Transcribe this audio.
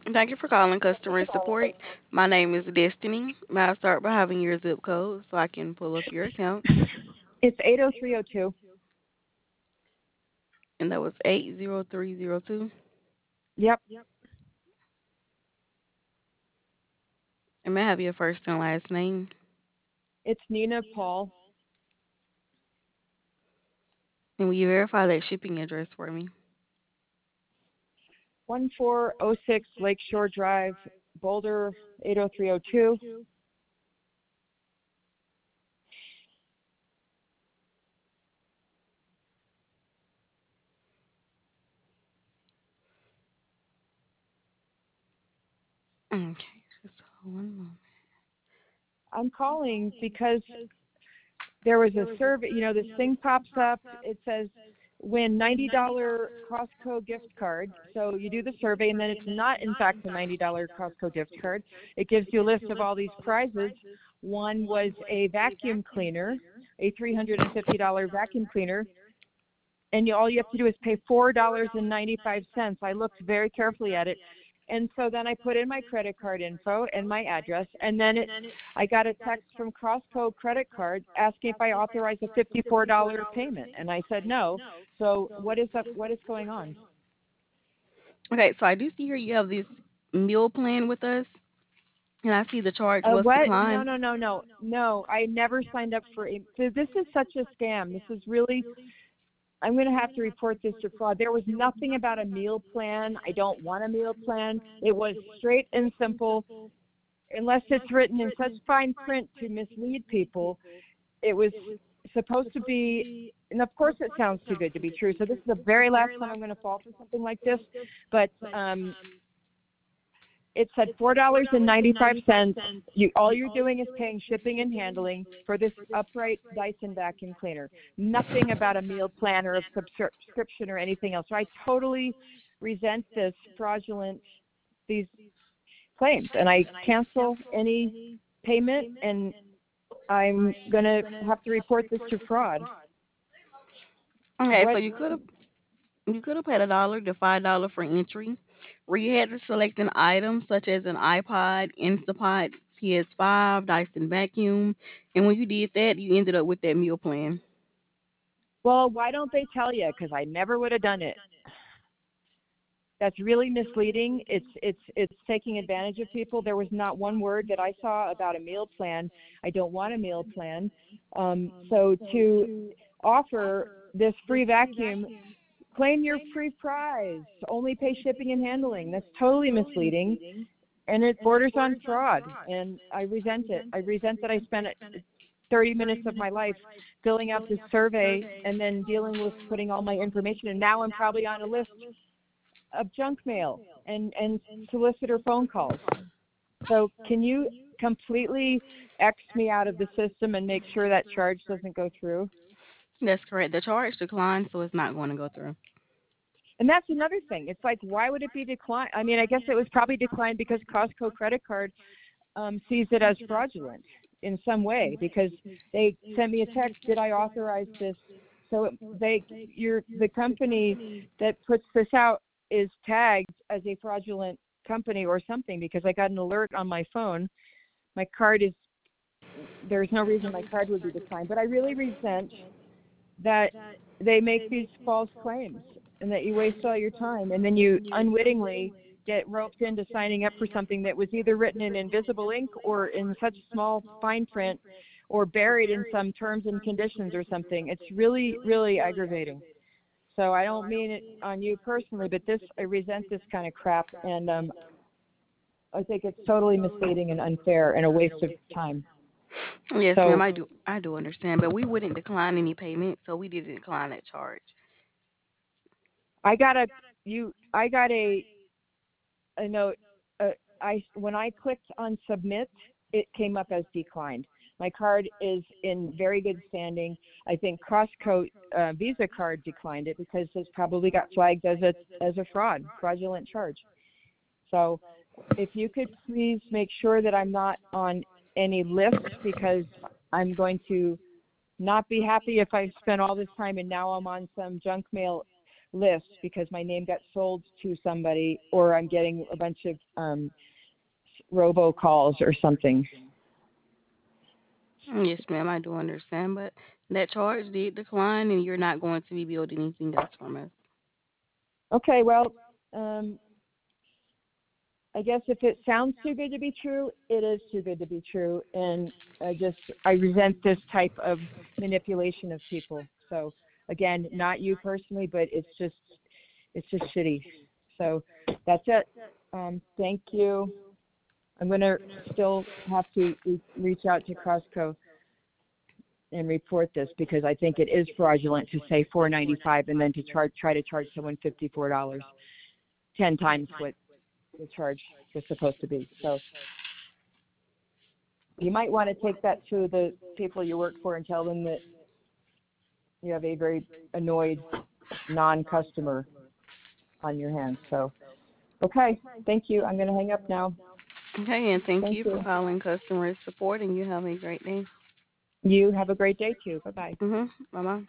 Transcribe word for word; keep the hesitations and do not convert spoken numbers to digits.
Thank you for calling customer support. My name is Destiny. May I start by having your zip code so I can pull up your account? It's eight oh three oh two. And that was eight zero three zero two. Yep. And may I have your first and last name? It's Nina Paul. And will you verify that shipping address for me? one four oh six Lakeshore Drive, Boulder, eight oh three oh two. Okay, just one moment. I'm calling because there was a survey, you know, this thing pops up. It says win ninety dollars Costco gift card. So you do the survey, and then it's not, in fact, a ninety dollars Costco gift card. It gives you a list of all these prizes. One was a vacuum cleaner, a three hundred fifty dollars vacuum cleaner, and you, all you have to do is pay four dollars and ninety-five cents. I looked very carefully at it. And so then I put in my credit card info and my address, and then it, I got a text from Costco credit card asking if I authorized a fifty-four dollars payment, and I said no. So what is up? What is going on? Okay, so I do see here you have this meal plan with us, and I see the charge Uh, was what? No, declined. no, no, no, no. I never signed up for a. So this is such a scam. This is really. I'm going to have to report this to fraud. There was nothing about a meal plan. I don't want a meal plan. It was straight and simple. Unless it's written in such fine print to mislead people, it was supposed to be, and of course it sounds too good to be true. So this is the very last time I'm going to fall for something like this. But um, it said four dollars and ninety-five cents. You all you're doing is paying shipping and handling for this upright Dyson vacuum cleaner. Nothing about a meal plan or a subscription or anything else. So I totally resent this fraudulent these claims, and I cancel any payment, and I'm going to have to report this to fraud. Okay, so What? you could have you could have paid a dollar to five dollar for entry, where you had to select an item such as an iPod, Instapot, P S five, Dyson vacuum, and when you did that, you ended up with that meal plan. Well, why don't they tell you? Because I never would have done it. That's really misleading. It's it's it's taking advantage of people. There was not one word that I saw about a meal plan. I don't want a meal plan. Um, so to offer this free vacuum, claim your free prize. Only pay shipping and handling. That's totally misleading, and it borders on fraud. And I resent it. I resent that I spent thirty minutes of my life filling out this survey and then dealing with putting all my information. And now I'm probably on a list of junk mail and, and solicitor phone calls. So can you completely X me out of the system and make sure that charge doesn't go through? That's correct. The charge declined, so it's not going to go through. And that's another thing. It's like, why would it be declined? I mean, I guess it was probably declined because Costco credit card um, sees it as fraudulent in some way because they sent me a text. Did I authorize this? So they, you're the company that puts this out is tagged as a fraudulent company or something because I got an alert on my phone. My card is there's no reason my card would be declined, but I really resent that they make these false claims and that you waste all your time and then you unwittingly get roped into signing up for something that was either written in invisible ink or in such small fine print or buried in some terms and conditions or something. It's really, really aggravating. So I don't mean it on you personally, but this I resent this kind of crap, and um, I think it's totally misleading and unfair and a waste of time. Yes, ma'am, So I do I do understand, but we wouldn't decline any payment, so we didn't decline that charge. I got a you I got a a note. Uh, I when I clicked on submit, it came up as declined. My card is in very good standing. I think Costco uh, Visa card declined it because it's probably got flagged as a as a fraud, fraudulent charge. So if you could please make sure that I'm not on any list because I'm going to not be happy if I've spent all this time and now I'm on some junk mail list because my name got sold to somebody, or I'm getting a bunch of um, robocalls or something. Mm, yes, ma'am, I do understand, but that charge did decline, and you're not going to be billed anything else from us. Okay, well, um, I guess if it sounds too good to be true, it is too good to be true, and I just I resent this type of manipulation of people. So again, not you personally, but it's just it's just shitty. So that's it. Um, thank you. I'm going to still have to re- reach out to Costco and report this because I think it is fraudulent to say four ninety-five and then to charge try to charge someone fifty-four dollars, ten times what the charge was supposed to be. So you might want to take that to the people you work for and tell them that you have a very annoyed non-customer on your hands. So, okay, thank you. I'm going to hang up now. Okay, and thank Thank you for you. calling customer support, and you have a great day. You have a great day too. Bye bye. Mhm. Bye bye.